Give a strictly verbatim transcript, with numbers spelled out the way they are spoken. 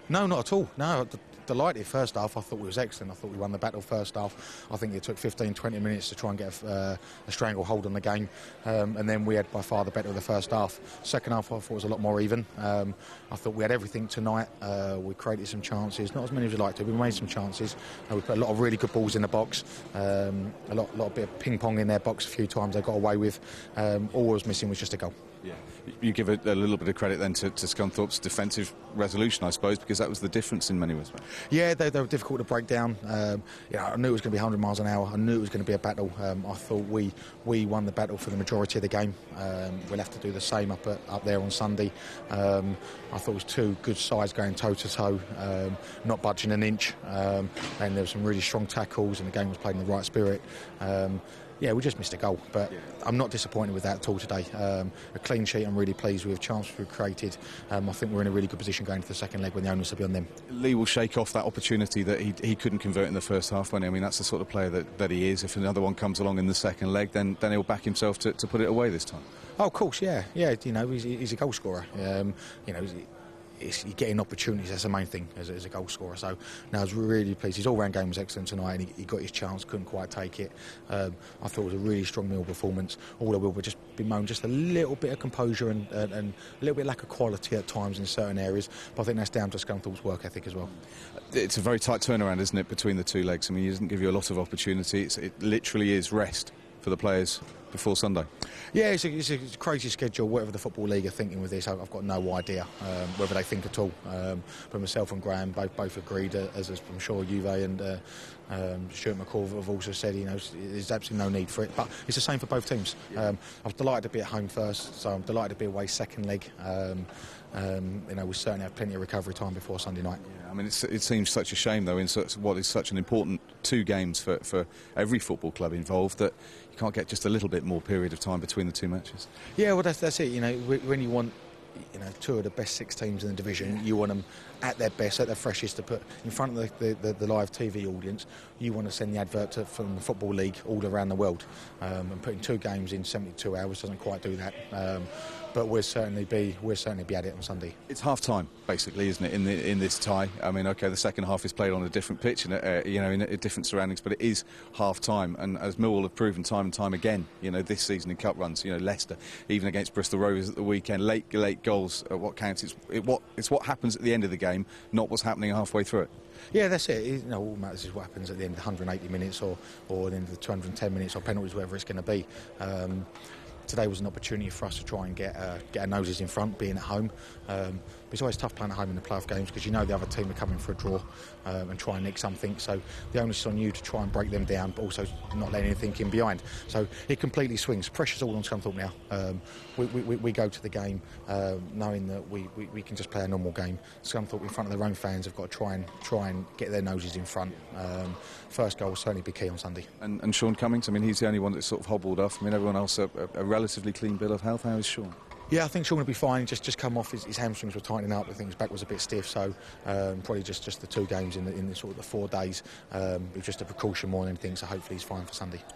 No, not at all. No, d- delighted first half. I thought we was excellent. I thought we won the battle first half. I think it took fifteen, twenty minutes to try and get a, uh, a stranglehold on the game. Um, and then we had by far the better of the first half. Second half I thought was a lot more even. Um, I thought we had everything tonight. Uh, we created some chances, not as many as we'd like to. We made some chances. Uh, we put a lot of really good balls in the box. Um, a lot, lot of bit of ping pong in their box a few times they got away with. Um, all I was missing was just a goal. Yeah, you give a, a little bit of credit then to, to Scunthorpe's defensive resolution, I suppose, because that was the difference in many ways. Yeah, they, they were difficult to break down. Um, yeah, I knew it was going to be one hundred miles an hour. I knew it was going to be a battle. Um, I thought we we won the battle for the majority of the game. Um, we'll have to do the same up at, up there on Sunday. Um, I thought it was two good sides going toe to toe, um, not budging an inch, um, and there were some really strong tackles, and the game was played in the right spirit. Um, Yeah, we just missed a goal, but yeah. I'm not disappointed with that at all today. Um, a clean sheet I'm really pleased with, chances we've created. Um, I think we're in a really good position going to the second leg when the onus will be on them. Lee will shake off that opportunity that he, he couldn't convert in the first half, won't he? I mean, that's the sort of player that, that he is. If another one comes along in the second leg, then, then he'll back himself to, to put it away this time. Oh, of course, yeah. Yeah, you know, he's, he's a goal scorer. Um, you know, he's, It's, you're getting opportunities, that's the main thing as a, as a goal scorer. So no, I was really pleased. His all-round game was excellent tonight, and he, he got his chance, couldn't quite take it. Um, I thought it was a really strong Mill performance. All I will would just bemoan just a little bit of composure and, and, and a little bit lack of quality at times in certain areas, but I think that's down to Scunthorpe's work ethic as well. It's a very tight turnaround, isn't it, between the two legs? I mean, he doesn't give you a lot of opportunity. It's, it literally is rest for the players before Sunday. Yeah, it's a, it's a crazy schedule. Whatever the Football League are thinking with this, I've got no idea um, whether they think at all. Um, but myself and Graham both, both agreed, uh, as I'm sure Juve and uh, um, Stuart McCall have also said, you know, there's absolutely no need for it. But it's the same for both teams. Um, I was delighted to be at home first, so I'm delighted to be away second leg. Um, um, you know, we certainly have plenty of recovery time before Sunday night. Yeah, I mean, it's, it seems such a shame, though, in such, what is such an important two games for, for every football club involved, that you can't get just a little bit more period of time between the two matches. Yeah, well, that's, that's it. You know, when you want, you know, two of the best six teams in the division, you want them at their best, at their freshest, to put in front of the, the, the live T V audience. You want to send the advert to, from the Football League all around the world, um, and putting two games in seventy-two hours doesn't quite do that. Um, but we'll certainly be we'll certainly be at it on Sunday. It's half time, basically, isn't it? In the, in this tie, I mean, okay, the second half is played on a different pitch and uh, you know, in a, different surroundings, but it is half time. And as Millwall have proven time and time again, you know, this season in cup runs, you know, Leicester, even against Bristol Rovers at the weekend, late late goals are what counts. It's it, what it's what happens at the end of the game, not what's happening halfway through it. Yeah, that's it. You know, all that matters is what happens at the end of the one hundred eighty minutes, or or the end of the two hundred ten minutes, or penalties, whatever it's going to be. Um, Today was an opportunity for us to try and get uh, get our noses in front, being at home. Um, it's always tough playing at home in the playoff games because you know the other team are coming for a draw um, and try and nick something. So the onus is on you to try and break them down, but also not letting anything in behind. So it completely swings. Pressure's all on Scunthorpe now. Um, we, we, we go to the game uh, knowing that we, we, we can just play a normal game. Scunthorpe, in front of their own fans, have got to try and try and get their noses in front. Um, first goal will certainly be key on Sunday. And, and Sean Cummings, I mean, he's the only one that's sort of hobbled off. I mean, everyone else a, a, a relatively clean bill of health. How is Sean? Yeah, I think Sean will be fine. Just just come off, his, his hamstrings were tightening up. I think his back was a bit stiff, so um, probably just, just the two games in the, in the sort of the four days. Um, it was just a precaution more than anything, so hopefully he's fine for Sunday.